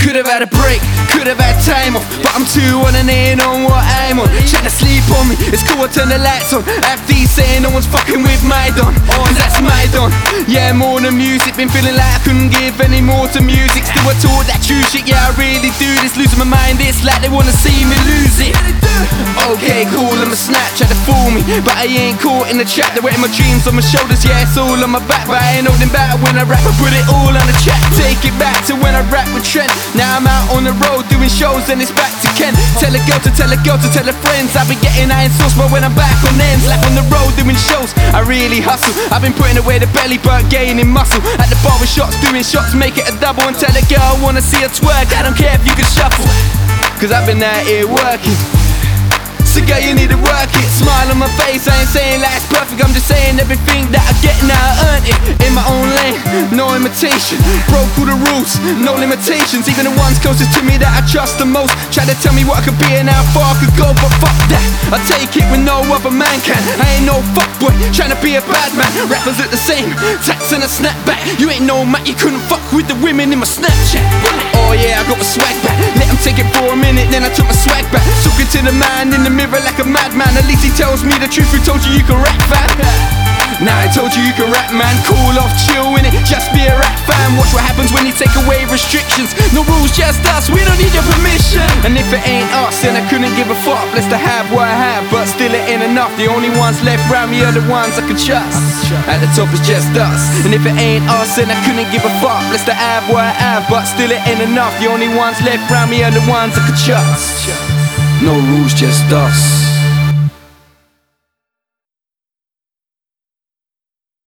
Could have had a break, could have had time off, but I'm too on and ain't on what I'm on. Trying to sleep on me, it's cool, I turn the lights on. After he's saying no one's fucking with my don, cause that's my don. Yeah, more than music, been feeling like I couldn't give any more to music. Still I talk that true shit, yeah I really do this. Losing my mind, it's like they wanna see me lose it. Okay, cool, I'm a snap, try to fool me, but I ain't caught in the trap. They're wetting my dreams on my shoulders, yeah it's all on my back, but I ain't holding back when I rap. I put it all on the track. Take it back to when I rap with Trent. Now I'm out on the road doing shows and it's back to Ken. Tell a girl to tell a girl to tell her friends. I've been getting iron sauce, but when I'm back on ends, like on the road doing shows, I really hustle. I've been putting away the belly but gaining muscle. At the barber shots, doing shots, make it a double. And tell a girl I wanna see her twerk, I don't care if you can shuffle, cause I've been out here working. So girl, you need to work it. Smile on my face, I ain't saying like it's perfect, I'm just saying everything that I get now I earned it. In my own lane, no imitation. Broke all the rules, no limitations. Even the ones closest to me that I trust the most try to tell me what I could be and how far I could go, but fuck that, I take it when no other man can. I ain't no fuckboy, trying to be a bad man. Rappers look the same, tats and a snapback. You ain't no Matt, you couldn't fuck with the women in my Snapchat. Oh yeah, I got my swag back. Let him take it for a minute, then I took my swag back. Talking to the man in the mirror like a madman. At least he tells me the truth. Who told you you can rap, fam? Nah, I told you you can rap, man. Cool off, chill in it, just be a rap fan. Watch what happens when you take away restrictions. No rules, just us, we don't need your permission. And if it ain't us, then I couldn't give a fuck. Blessed to have what I have, but still it ain't enough. The only ones left round me are the ones I can trust. At the top it's just us. And if it ain't us, then I couldn't give a fuck. Blessed to have what I have, but still it ain't enough. The only ones left round me are the ones I can trust. No rules, just us.